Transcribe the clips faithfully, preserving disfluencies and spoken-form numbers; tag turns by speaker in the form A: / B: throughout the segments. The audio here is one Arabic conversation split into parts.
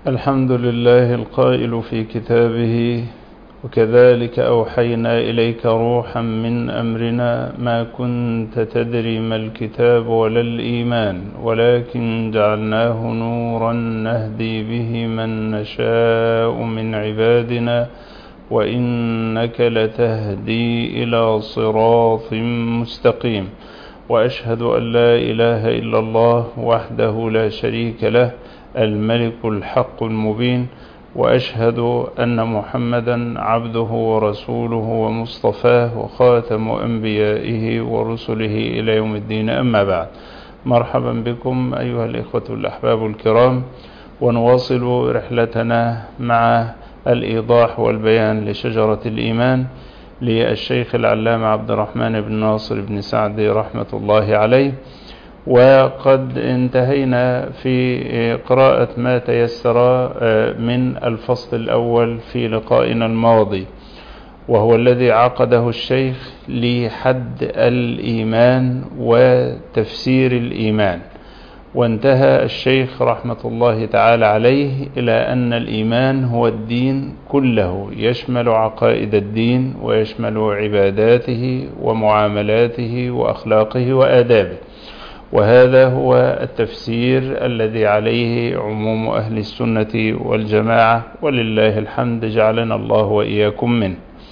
A: الحمد لله القائل في كتابه: وكذلك أوحينا إليك روحا من أمرنا ما كنت تدري ما الكتاب ولا الإيمان ولكن جعلناه نورا نهدي به من نشاء من عبادنا وإنك لتهدي إلى صراط مستقيم. وأشهد أن لا إله إلا الله وحده لا شريك له الملك الحق المبين، وأشهد أن محمدا عبده ورسوله ومصطفاه وخاتم أنبيائه ورسله إلى يوم الدين. أما بعد، مرحبا بكم أيها الإخوة الأحباب الكرام، ونواصل رحلتنا مع الإيضاح والبيان لشجرة الإيمان للشيخ العلامة عبد الرحمن بن ناصر بن سعد رحمة الله عليه. وقد انتهينا في قراءة ما تيسر من الفصل الأول في لقائنا الماضي، وهو الذي عقده الشيخ لحد الإيمان وتفسير الإيمان. وانتهى الشيخ رحمة الله تعالى عليه إلى أن الإيمان هو الدين كله، يشمل عقائد الدين ويشمل عباداته ومعاملاته وأخلاقه وآدابه، وهذا هو التفسير الذي عليه عموم أهل السنة والجماعة، ولله الحمد جعلنا الله وإياكم منه.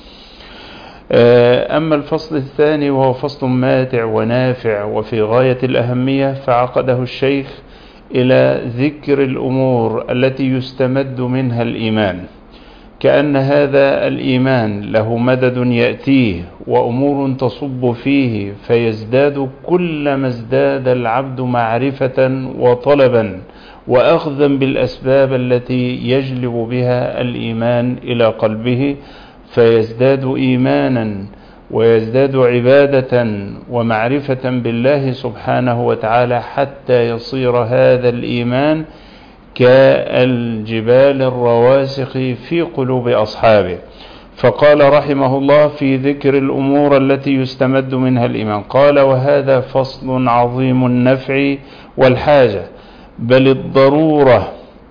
A: أما الفصل الثاني وهو فصل ماتع ونافع وفي غاية الأهمية، فعقده الشيخ إلى ذكر الأمور التي يستمد منها الإيمان، كأن هذا الإيمان له مدد يأتيه وأمور تصب فيه، فيزداد كلما ازداد العبد معرفة وطلبا وأخذا بالأسباب التي يجلب بها الإيمان إلى قلبه، فيزداد إيمانا ويزداد عبادة ومعرفة بالله سبحانه وتعالى، حتى يصير هذا الإيمان كالجبال الرواسخ في قلوب أصحابه. فقال رحمه الله في ذكر الأمور التي يستمد منها الإيمان، قال: وهذا فصل عظيم النفع والحاجة، بل الضرورة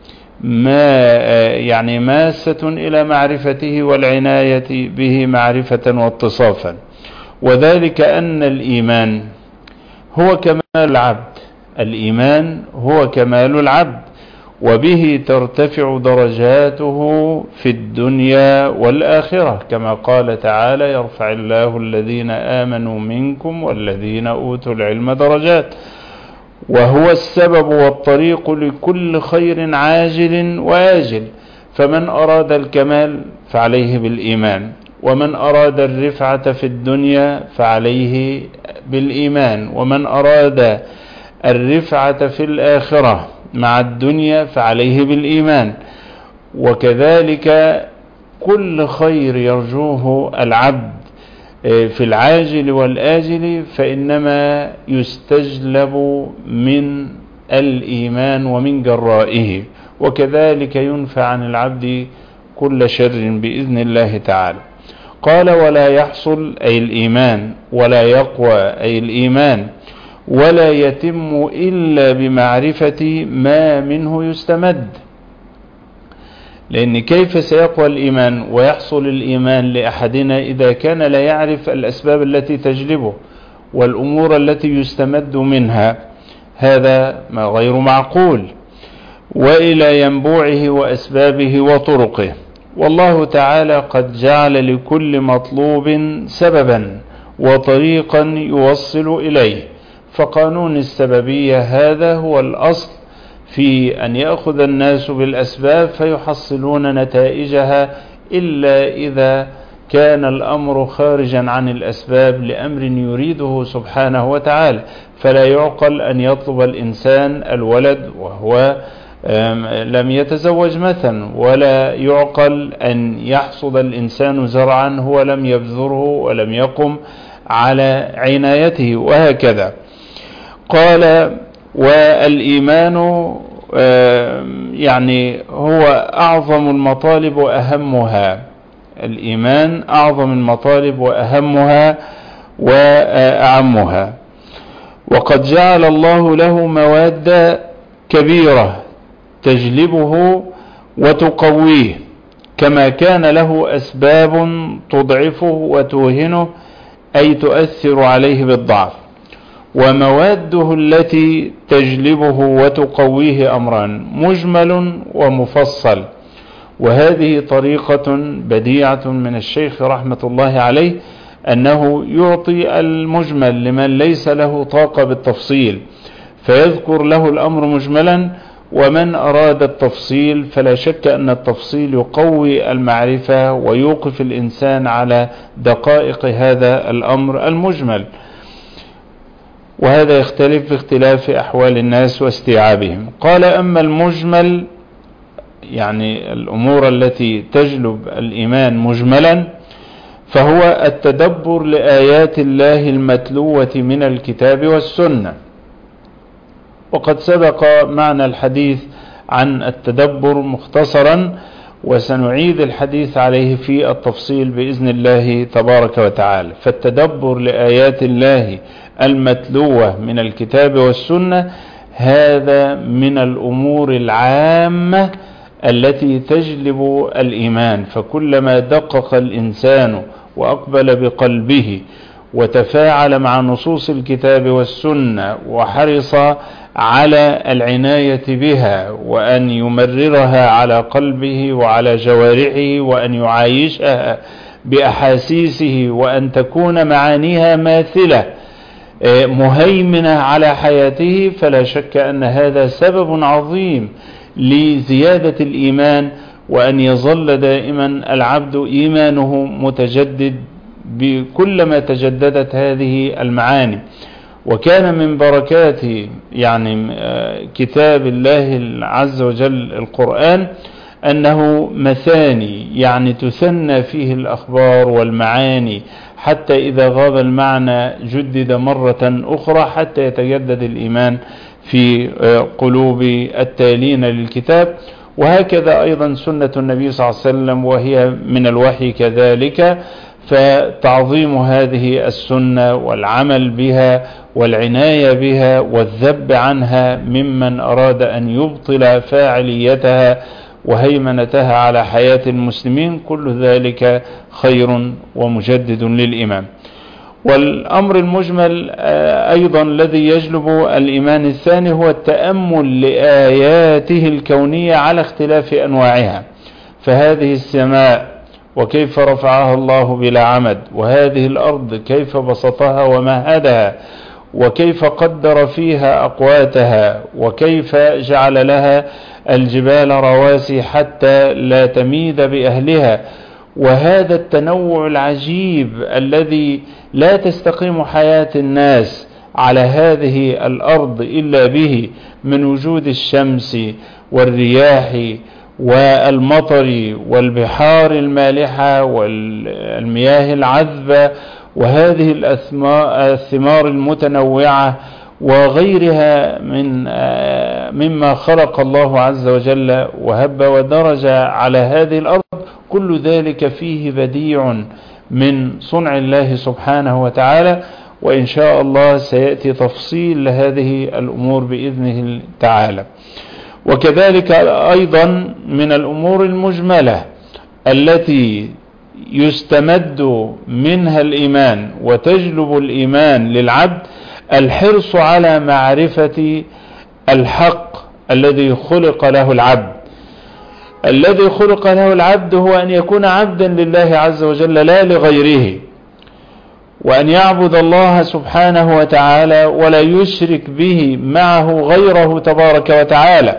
A: ما يعني ماسة إلى معرفته والعناية به معرفة واتصافا، وذلك أن الإيمان هو كمال العبد، الإيمان هو كمال العبد، وبه ترتفع درجاته في الدنيا والآخرة، كما قال تعالى: يرفع الله الذين آمنوا منكم والذين أوتوا العلم درجات. وهو السبب والطريق لكل خير عاجل وآجل، فمن أراد الكمال فعليه بالإيمان، ومن أراد الرفعة في الدنيا فعليه بالإيمان، ومن أراد الرفعة في الآخرة مع الدنيا فعليه بالإيمان. وكذلك كل خير يرجوه العبد في العاجل والآجل فإنما يستجلب من الإيمان ومن جرائه، وكذلك ينفع عن العبد كل شر بإذن الله تعالى. قال: ولا يحصل أي الإيمان، ولا يقوى أي الإيمان، ولا يتم إلا بمعرفة ما منه يستمد. لأن كيف سيقوى الإيمان ويحصل الإيمان لأحدنا إذا كان لا يعرف الأسباب التي تجلبه والأمور التي يستمد منها؟ هذا ما غير معقول، وإلى ينبوعه وأسبابه وطرقه. والله تعالى قد جعل لكل مطلوب سببا وطريقا يوصل إليه، فقانون السببية هذا هو الأصل في أن يأخذ الناس بالأسباب فيحصلون نتائجها، إلا إذا كان الأمر خارجا عن الأسباب لأمر يريده سبحانه وتعالى. فلا يعقل أن يطلب الإنسان الولد وهو لم يتزوج مثلا، ولا يعقل أن يحصد الإنسان زرعا هو لم يبذره ولم يقم على عنايته، وهكذا. قال: والإيمان يعني هو أعظم المطالب وأهمها، الإيمان أعظم المطالب وأهمها وأعمها. وقد جعل الله له مواد كبيرة تجلبه وتقويه، كما كان له أسباب تضعفه وتوهنه أي تؤثر عليه بالضعف. ومواده التي تجلبه وتقويه أمران: مجمل ومفصل. وهذه طريقة بديعة من الشيخ رحمة الله عليه، أنه يعطي المجمل لمن ليس له طاقة بالتفصيل فيذكر له الأمر مجملا، ومن أراد التفصيل فلا شك أن التفصيل يقوي المعرفة ويوقف الإنسان على دقائق هذا الأمر المجمل. وهذا يختلف باختلاف أحوال الناس واستيعابهم. قال: أما المجمل يعني الأمور التي تجلب الإيمان مجملا، فهو التدبر لآيات الله المتلوة من الكتاب والسنة. وقد سبق معنا الحديث عن التدبر مختصرا، وسنعيد الحديث عليه في التفصيل بإذن الله تبارك وتعالى. فالتدبر لآيات الله المتلوة من الكتاب والسنة هذا من الأمور العامة التي تجلب الإيمان. فكلما دقق الإنسان وأقبل بقلبه وتفاعل مع نصوص الكتاب والسنة وحرص على العناية بها وأن يمررها على قلبه وعلى جوارحه وأن يعايشها بأحاسيسه وأن تكون معانيها ماثلة مهيمنة على حياته، فلا شك أن هذا سبب عظيم لزيادة الإيمان، وأن يظل دائما العبد إيمانه متجدد بكلما تجددت هذه المعاني. وكان من بركات يعني كتاب الله عز وجل القرآن أنه مثاني، يعني تثنى فيه الأخبار والمعاني حتى إذا غاب المعنى جدد مرة أخرى حتى يتجدد الإيمان في قلوب التالين للكتاب. وهكذا أيضا سنة النبي صلى الله عليه وسلم، وهي من الوحي كذلك. فتعظيم هذه السنة والعمل بها والعناية بها والذب عنها ممن أراد أن يبطل فاعليتها وهيمنتها على حياة المسلمين، كل ذلك خير ومجدد للإيمان. والأمر المجمل أيضا الذي يجلب الإيمان الثاني هو التأمل لآياته الكونية على اختلاف أنواعها. فهذه السماء وكيف رفعها الله بلا عمد، وهذه الأرض كيف بسطها ومهدها، وكيف قدر فيها أقواتها، وكيف جعل لها الجبال رواسي حتى لا تميد بأهلها. وهذا التنوع العجيب الذي لا تستقيم حياة الناس على هذه الأرض إلا به، من وجود الشمس والرياح والمطر والبحار المالحة والمياه العذبة وهذه الثمار المتنوعة وغيرها من مما خلق الله عز وجل وهب ودرج على هذه الأرض، كل ذلك فيه بديع من صنع الله سبحانه وتعالى. وإن شاء الله سيأتي تفصيل لهذه الأمور بإذنه تعالى. وكذلك أيضا من الأمور المجملة التي يستمد منها الإيمان وتجلب الإيمان للعبد الحرص على معرفة الحق الذي خلق له العبد. الذي خلق له العبد هو أن يكون عبدا لله عز وجل لا لغيره، وأن يعبد الله سبحانه وتعالى ولا يشرك به معه غيره تبارك وتعالى.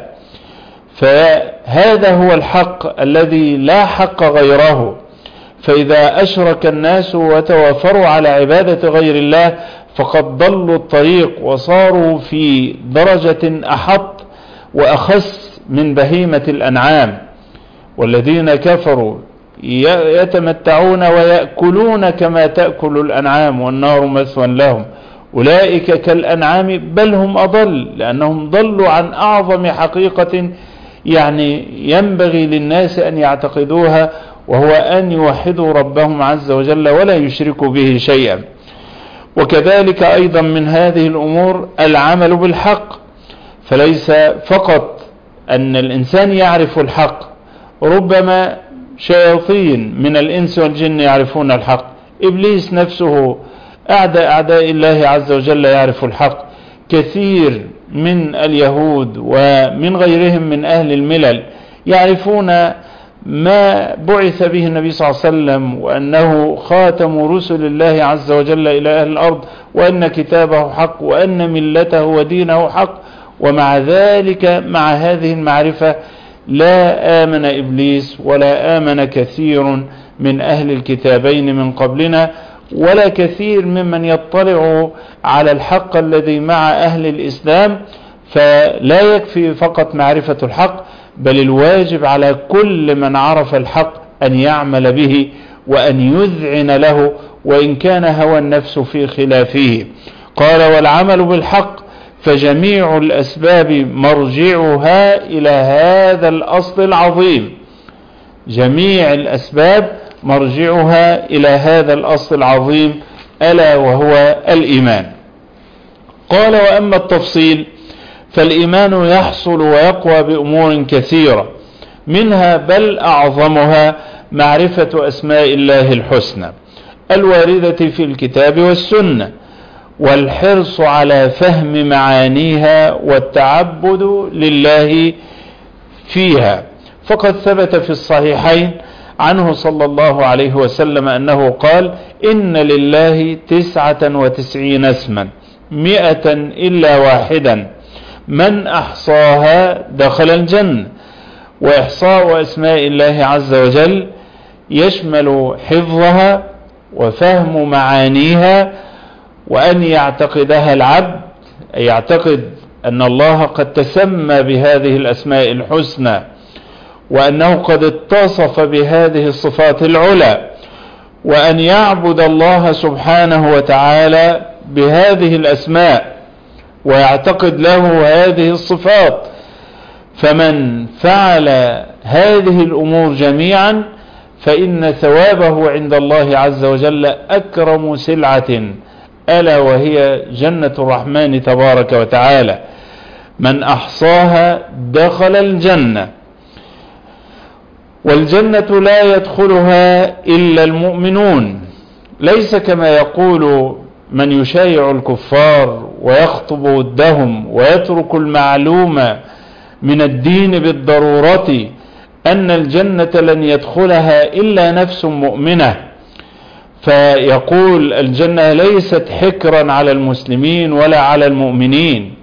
A: فهذا هو الحق الذي لا حق غيره. فإذا أشرك الناس وتوافروا على عبادة غير الله فقد ضلوا الطريق وصاروا في درجة أحط وأخس من بهيمة الأنعام. والذين كفروا يتمتعون ويأكلون كما تأكل الأنعام والنار مثوى لهم، أولئك كالأنعام بل هم أضل، لأنهم ضلوا عن أعظم حقيقة يعني ينبغي للناس أن يعتقدوها، وهو أن يوحدوا ربهم عز وجل ولا يشركوا به شيئا. وكذلك أيضا من هذه الأمور العمل بالحق. فليس فقط أن الإنسان يعرف الحق، ربما شياطين من الإنس والجن يعرفون الحق، إبليس نفسه أعدى أعداء الله عز وجل يعرف الحق، كثير من اليهود ومن غيرهم من أهل الملل يعرفون ما بعث به النبي صلى الله عليه وسلم، وأنه خاتم رسل الله عز وجل إلى أهل الأرض، وأن كتابه حق، وأن ملته ودينه حق. ومع ذلك مع هذه المعرفة لا آمن إبليس ولا آمن كثير من أهل الكتابين من قبلنا، ولا كثير ممن يطلع على الحق الذي مع أهل الإسلام. فلا يكفي فقط معرفة الحق، بل الواجب على كل من عرف الحق أن يعمل به وأن يذعن له، وإن كان هوى النفس في خلافه. قال: والعمل بالحق فجميع الأسباب مرجعها إلى هذا الأصل العظيم. جميع الأسباب مرجعها إلى هذا الأصل العظيم، ألا وهو الإيمان. قال: وأما التفصيل فالإيمان يحصل ويقوى بأمور كثيرة، منها بل أعظمها معرفة أسماء الله الحسنى الواردة في الكتاب والسنة، والحرص على فهم معانيها والتعبد لله فيها. فقد ثبت في الصحيحين عنه صلى الله عليه وسلم أنه قال: إن لله تسعة وتسعين اسما مئة إلا واحدا من أحصاها دخل الجنة. وإحصاء أسماء الله عز وجل يشمل حفظها وفهم معانيها، وأن يعتقدها العبد، يعتقد أن الله قد تسمى بهذه الأسماء الحسنى، وأنه قد اتصف بهذه الصفات العلى، وأن يعبد الله سبحانه وتعالى بهذه الأسماء ويعتقد له هذه الصفات. فمن فعل هذه الأمور جميعا فإن ثوابه عند الله عز وجل أكرم سلعة، ألا وهي جنة الرحمن تبارك وتعالى. من أحصاها دخل الجنة، والجنة لا يدخلها إلا المؤمنون، ليس كما يقول من يشايع الكفار ويخطب ودهم ويترك المعلومة من الدين بالضرورة أن الجنة لن يدخلها إلا نفس مؤمنة، فيقول الجنة ليست حكرا على المسلمين ولا على المؤمنين.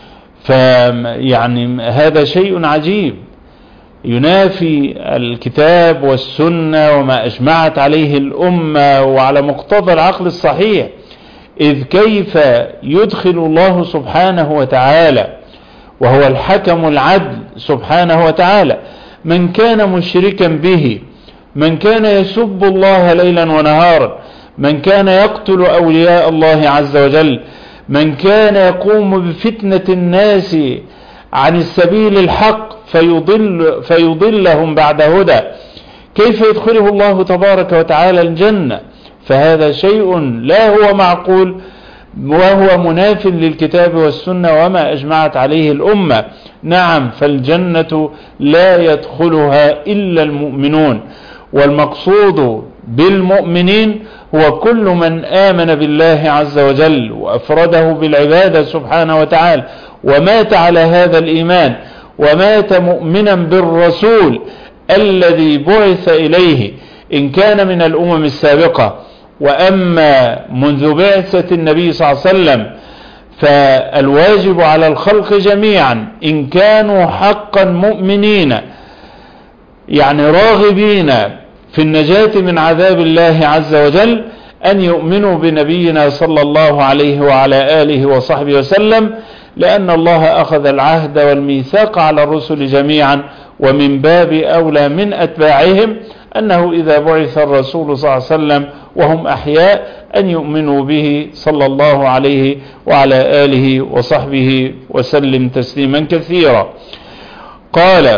A: فيعني هذا شيء عجيب ينافي الكتاب والسنة وما أجمعت عليه الأمة وعلى مقتضى العقل الصحيح. إذ كيف يدخل الله سبحانه وتعالى وهو الحكم العدل سبحانه وتعالى من كان مشركا به، من كان يسب الله ليلا ونهارا، من كان يقتل أولياء الله عز وجل، من كان يقوم بفتنة الناس عن السبيل الحق فيضل فيضلهم بعد هدى، كيف يدخله الله تبارك وتعالى الجنة؟ فهذا شيء لا هو معقول، وهو مناف للكتاب والسنة وما أجمعت عليه الأمة. نعم، فالجنة لا يدخلها إلا المؤمنون، والمقصود بالمؤمنين هو كل من آمن بالله عز وجل وأفرده بالعبادة سبحانه وتعالى ومات على هذا الإيمان، ومات مؤمنا بالرسول الذي بعث إليه إن كان من الأمم السابقة. وأما منذ بعثة النبي صلى الله عليه وسلم فالواجب على الخلق جميعا إن كانوا حقا مؤمنين، يعني راغبين في النجاة من عذاب الله عز وجل، أن يؤمنوا بنبينا صلى الله عليه وعلى آله وصحبه وسلم، لأن الله أخذ العهد والميثاق على الرسل جميعا، ومن باب أولى من أتباعهم أنه إذا بعث الرسول صلى الله عليه وسلم وهم أحياء أن يؤمنوا به صلى الله عليه وعلى آله وصحبه وسلم تسليما كثيرا. قال: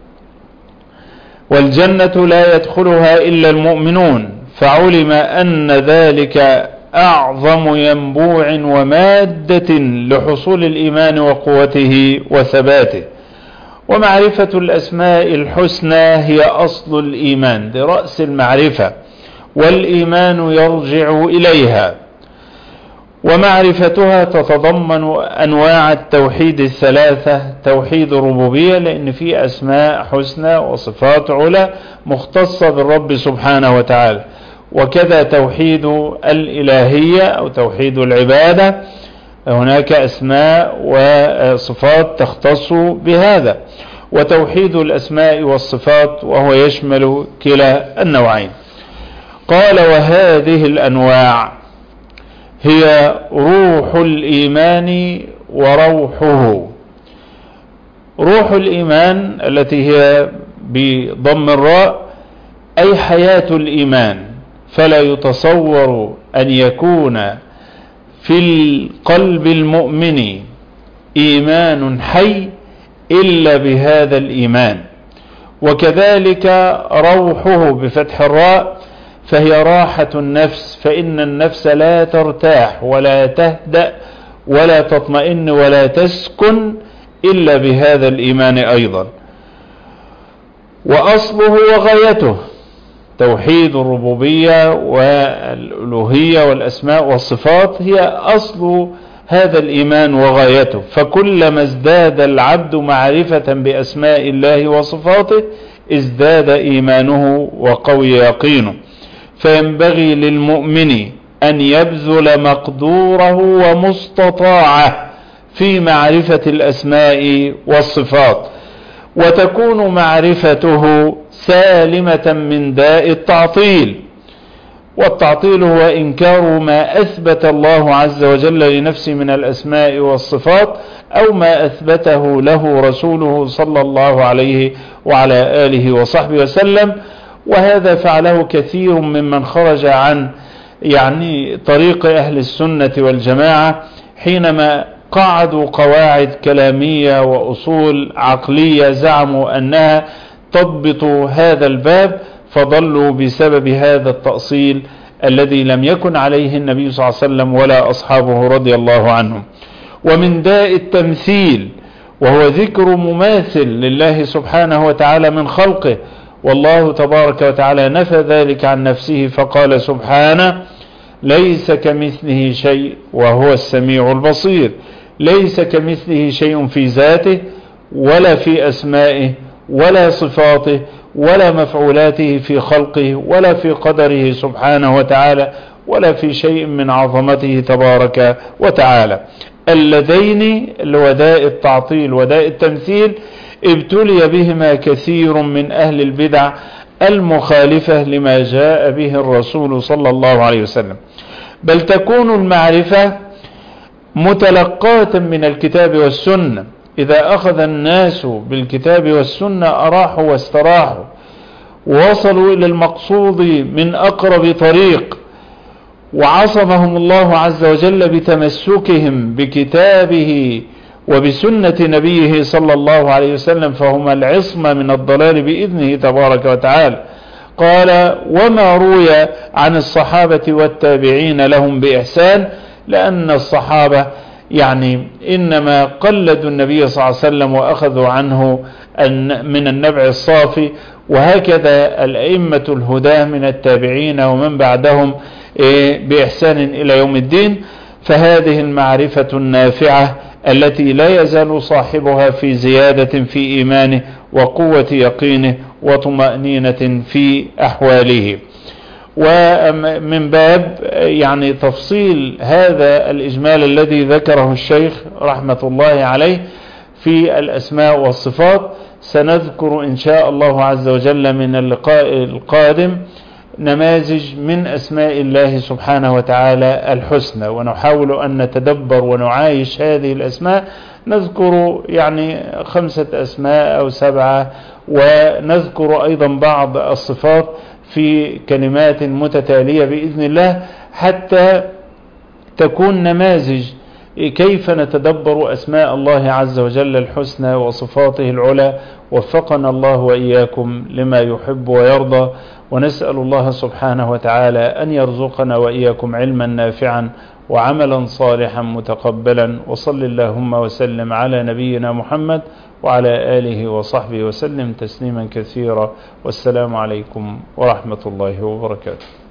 A: والجنة لا يدخلها إلا المؤمنون، فعلم أن ذلك أعظم ينبوع ومادة لحصول الإيمان وقوته وثباته. ومعرفة الأسماء الحسنى هي أصل الإيمان، دي رأس المعرفة، والإيمان يرجع إليها. ومعرفتها تتضمن أنواع التوحيد الثلاثة: توحيد الربوبية، لأن في أسماء حسنى وصفات علا مختصة بالرب سبحانه وتعالى، وكذا توحيد الإلهية أو توحيد العبادة، هناك أسماء وصفات تختص بهذا، وتوحيد الأسماء والصفات وهو يشمل كلا النوعين. قال: وهذه الأنواع هي روح الإيمان وروحه. روح الإيمان التي هي بضم الراء أي حياة الإيمان، فلا يتصور أن يكون في القلب المؤمن إيمان حي إلا بهذا الإيمان. وكذلك روحه بفتح الراء، فهي راحة النفس، فإن النفس لا ترتاح ولا تهدأ ولا تطمئن ولا تسكن إلا بهذا الإيمان أيضا. وأصله وغايته توحيد الربوبية والألوهية والأسماء والصفات، هي أصل هذا الإيمان وغايته. فكلما ازداد العبد معرفة بأسماء الله وصفاته ازداد إيمانه وقوي يقينه. فينبغي للمؤمن أن يبذل مقدوره ومستطاعه في معرفة الأسماء والصفات، وتكون معرفته سالمة من داء التعطيل. والتعطيل هو إنكار ما أثبت الله عز وجل لنفسه من الأسماء والصفات، أو ما أثبته له رسوله صلى الله عليه وعلى آله وصحبه وسلم. وهذا فعله كثير ممن خرج عن يعني طريق أهل السنة والجماعة، حينما قعدوا قواعد كلامية وأصول عقلية زعموا أنها تضبط هذا الباب، فضلوا بسبب هذا التأصيل الذي لم يكن عليه النبي صلى الله عليه وسلم ولا أصحابه رضي الله عنهم. ومن داء التمثيل، وهو ذكر مماثل لله سبحانه وتعالى من خلقه، والله تبارك وتعالى نفى ذلك عن نفسه فقال سبحانه: ليس كمثله شيء وهو السميع البصير. ليس كمثله شيء في ذاته ولا في أسمائه ولا صفاته ولا مفعولاته في خلقه ولا في قدره سبحانه وتعالى ولا في شيء من عظمته تبارك وتعالى. اللذين اللي هو داء التعطيل وداء التمثيل ابتلي بهما كثير من أهل البدع المخالفة لما جاء به الرسول صلى الله عليه وسلم. بل تكون المعرفة متلقاة من الكتاب والسنة. إذا أخذ الناس بالكتاب والسنة أراحوا واستراحوا، ووصلوا إلى المقصود من أقرب طريق، وعصمهم الله عز وجل بتمسكهم بكتابه وبسنة نبيه صلى الله عليه وسلم، فهم العصمة من الضلال بإذنه تبارك وتعالى. قال: وما روي عن الصحابة والتابعين لهم بإحسان، لأن الصحابة يعني إنما قلدوا النبي صلى الله عليه وسلم وأخذوا عنه من النبع الصافي، وهكذا الأئمة الهداة من التابعين ومن بعدهم بإحسان إلى يوم الدين. فهذه المعرفة النافعة التي لا يزال صاحبها في زيادة في إيمانه وقوة يقينه وطمأنينة في أحواله. ومن باب يعني تفصيل هذا الإجمال الذي ذكره الشيخ رحمة الله عليه في الأسماء والصفات، سنذكر إن شاء الله عز وجل من اللقاء القادم نماذج من أسماء الله سبحانه وتعالى الحسنى، ونحاول أن نتدبر ونعايش هذه الأسماء. نذكر يعني خمسة أسماء أو سبعة، ونذكر أيضا بعض الصفات في كلمات متتالية بإذن الله، حتى تكون نماذج كيف نتدبر أسماء الله عز وجل الحسنى وصفاته العلى. وفقنا الله وإياكم لما يحب ويرضى، ونسأل الله سبحانه وتعالى أن يرزقنا وإياكم علما نافعا وعملا صالحا متقبلا. وصل اللهم وسلم على نبينا محمد وعلى آله وصحبه وسلم تسليما كثيرا. والسلام عليكم ورحمة الله وبركاته.